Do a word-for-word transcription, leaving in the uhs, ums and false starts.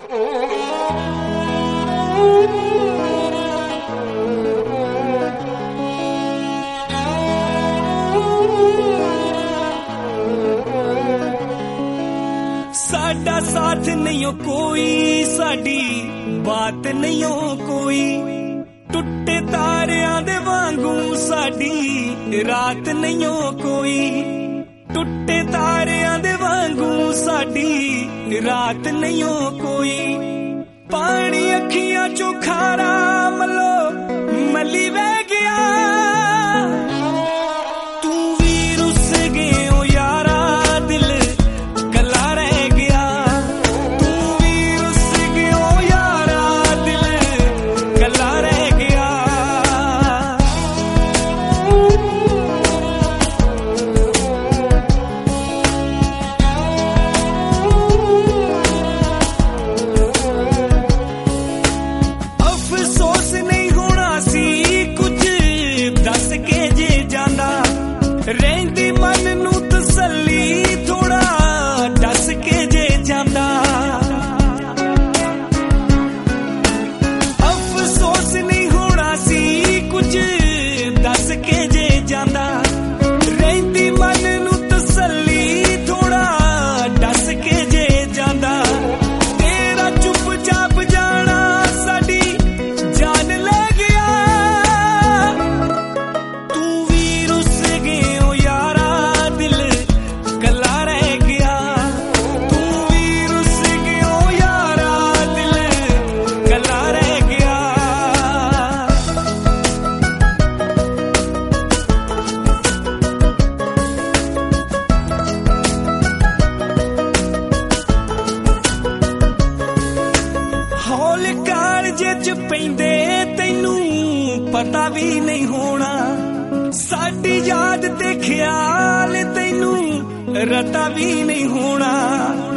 साडा साथ नहीं हो कोई, साडी बात नहीं हो कोई, टुटे तारियां दे वांगू साडी रात नहीं हो कोई, टुटे तारियां दे वांगू साडी रात नहीं हो कोई। पानी अखियां चो खारा मलो मली वह गया, तू भी रुस गए हो यारा दिल कला रह गया, तू भी रुस गए हो यारा दिल कला रह गया। अफसोस नहीं होना सी कुछ दस के जे जांदा, रहंदी मन नू तसल्ली थोड़ा दस के जे जांदा। अफसोस नहीं होना सी कुछ दस के जे जांदा, रहंदी मन नू तसल्ली थोड़ा दस के जे जांदा। तेरा चुपचाप जाना साडी जान ले गया, तू भी रुस गए हो यारा दिल कला रह गया, तू भी रुस गए हो यारा दिल कला रह गया। हौल कालजे च पैंदे तैनू पता भी नहीं होना, साडी याद ते ख्याल तैनू रता भी नहीं होना।